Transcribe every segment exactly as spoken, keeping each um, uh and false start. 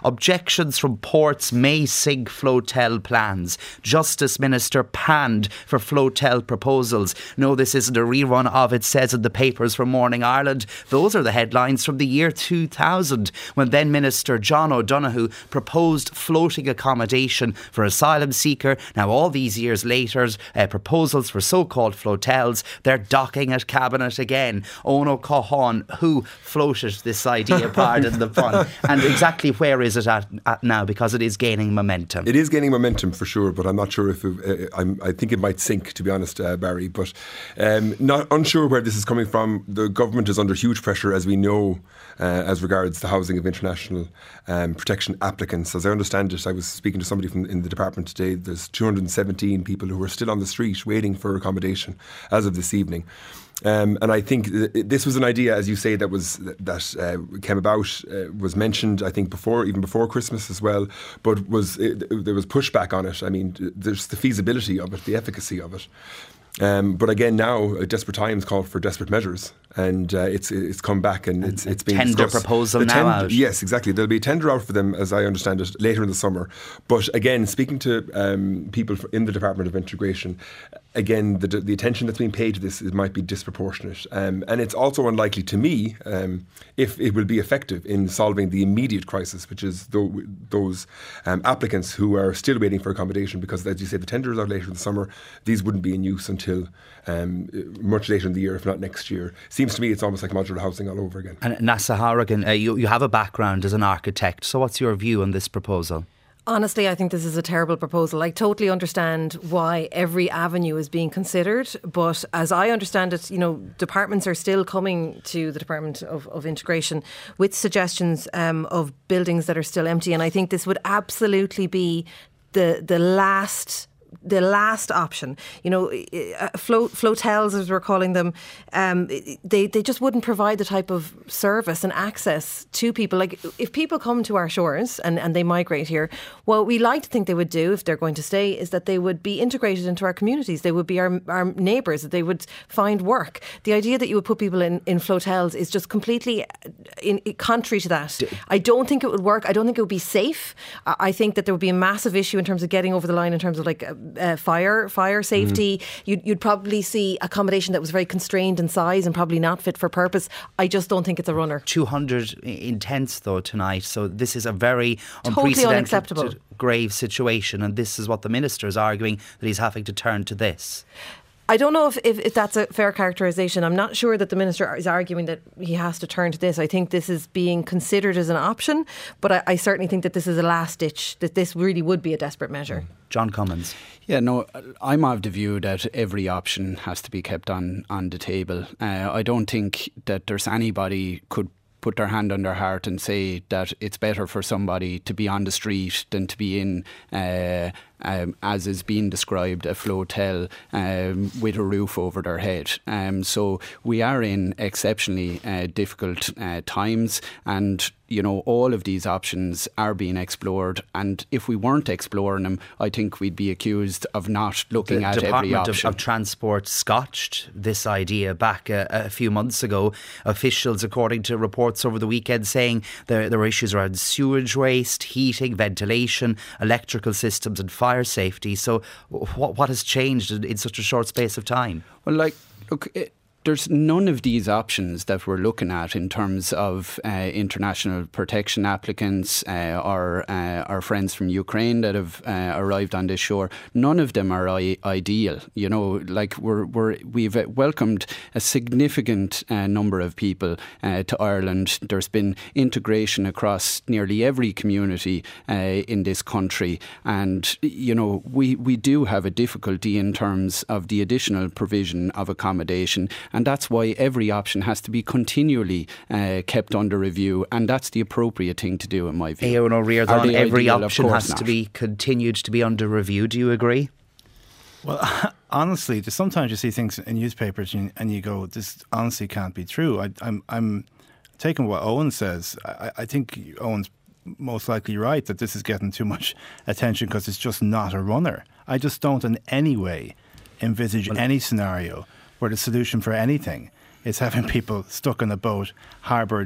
Objections from ports may sink Flotel plans. Justice Minister panned for Flotel proposals. No, this isn't a rerun of It Says in the Papers from Morning Ireland. Those are the headlines from the year two thousand, when then Minister John O'Donoghue proposed floating accommodation for asylum seeker. Now, all these years later, uh, proposals for so-called flotels, they're docking at Cabinet again. Owen O'Cahan, who floated this idea, pardon the pun, and exactly where is it at, at now, because it is gaining momentum. It is gaining momentum for sure, but I'm not sure if it, uh, I'm, I think it might sink, to be honest, uh, Barry. But um, not unsure where this is coming from. The government is under huge pressure, as we know, uh, as regards the housing of international um, protection applicants. As I understand it, I was speaking to somebody from in the department today. There's two hundred seventeen people who are still on the street waiting for accommodation as of this evening. Um, and I think th- this was an idea, as you say, that was that uh, came about, uh, was mentioned, I think, before, even before Christmas as well. But was it, there was pushback on it. I mean, there's the feasibility of it, the efficacy of it. Um, but again, now uh, desperate times call for desperate measures, and uh, it's it's come back and it's it's been tender discussed. proposal the now tend- out. Yes, exactly. There'll be a tender out for them, as I understand it, later in the summer. But again, speaking to um, people in the Department of Integration, again, the, the attention that's being paid to this it might be disproportionate, um, and it's also unlikely to me um, if it will be effective in solving the immediate crisis, which is th- those um, applicants who are still waiting for accommodation, because, as you say, the tender is out later in the summer. These wouldn't be in use until um, much later in the year, if not next year. Seems to me it's almost like modular housing all over again. And Nessa Horrigan, uh, you, you have a background as an architect, so what's your view on this proposal? Honestly, I think this is a terrible proposal. I totally understand why every avenue is being considered, but as I understand it, you know, departments are still coming to the Department of, of Integration with suggestions um, of buildings that are still empty, and I think this would absolutely be the the last the last option. You know, float, flotels, as we're calling them, um, they, they just wouldn't provide the type of service and access to people. Like, if people come to our shores and, and they migrate here, what we like to think they would do, if they're going to stay, is that they would be integrated into our communities. They would be our, our neighbours, that they would find work. The idea that you would put people in, in flotels is just completely in, in, contrary to that. I don't think it would work. I don't think it would be safe. I think that there would be a massive issue in terms of getting over the line in terms of like Uh, fire, fire safety. Mm. You'd, you'd probably see accommodation that was very constrained in size and probably not fit for purpose. I just don't think it's a runner. two hundred intense though tonight, so this is a very totally unprecedented, unacceptable, grave situation, and this is what the minister is arguing, that he's having to turn to this. I don't know if, if, if that's a fair characterisation. I'm not sure that the minister is arguing that he has to turn to this. I think this is being considered as an option, but I, I certainly think that this is a last ditch, that this really would be a desperate measure. John Cummins. Yeah, no, I'm of the view that every option has to be kept on, on the table. Uh, I don't think that there's anybody could put their hand on their heart and say that it's better for somebody to be on the street than to be in, uh, um, as is being described, a flotel um, with a roof over their head. Um, so we are in exceptionally uh, difficult uh, times, and you know, all of these options are being explored, and if we weren't exploring them, I think we'd be accused of not looking the at Department every option. Of, of Transport scotched this idea back a, a few months ago. Officials, according to reports over the weekend, saying there, there were issues around sewage waste, heating, ventilation, electrical systems and fire safety. So what, what has changed in, in such a short space of time? Well, like, look... It, There's none of these options that we're looking at in terms of uh, international protection applicants uh, or uh, our friends from Ukraine that have uh, arrived on this shore. None of them are I- ideal. You know, like we're, we're, we've welcomed a significant uh, number of people uh, to Ireland. There's been integration across nearly every community uh, in this country. And, you know, we, we do have a difficulty in terms of the additional provision of accommodation. And that's why every option has to be continually uh, kept under review, and that's the appropriate thing to do, in my view. Éowyn Ó Ríordáin, every ideal? option has not. to be continued to be under review. Do you agree? Well, honestly, sometimes you see things in newspapers and, and you go, this honestly can't be true. I, I'm, I'm taking what Owen says. I, I think Owen's most likely right that this is getting too much attention because it's just not a runner. I just don't in any way envisage well, any scenario where the solution for anything is having people stuck in a boat, harboured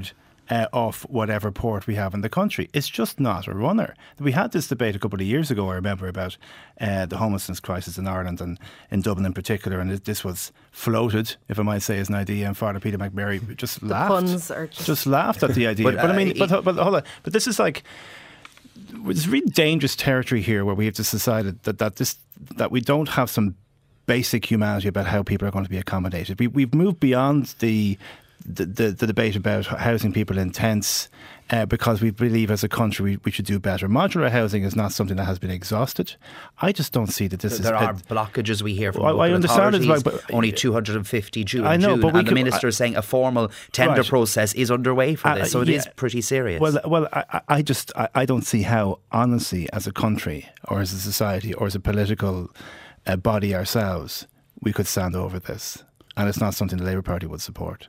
uh, off whatever port we have in the country. It's just not a runner. We had this debate a couple of years ago, I remember, about uh, the homelessness crisis in Ireland and in Dublin in particular, and this was floated, if I might say, as an idea, and Father Peter McMurray just the laughed. Puns are just, just laughed at the idea. but, but I mean, uh, but, but hold on. But this is like, it's really dangerous territory here, where we have just decided that, that this that we don't have some basic humanity about how people are going to be accommodated. We, we've moved beyond the the, the, the debate about housing people in tents uh, because we believe as a country we, we should do better. Modular housing is not something that has been exhausted. I just don't see that this there is... There are blockages we hear from well, local I understand authorities. It's like, but, only two hundred fifty due in I know, June, but we and the can, Minister I, is saying a formal tender right. process is underway for this, uh, so it yeah. is pretty serious. Well, well, I, I just I, I don't see how, honestly, as a country or as a society or as a political uh, body ourselves, we could stand over this. And it's not something the Labour Party would support.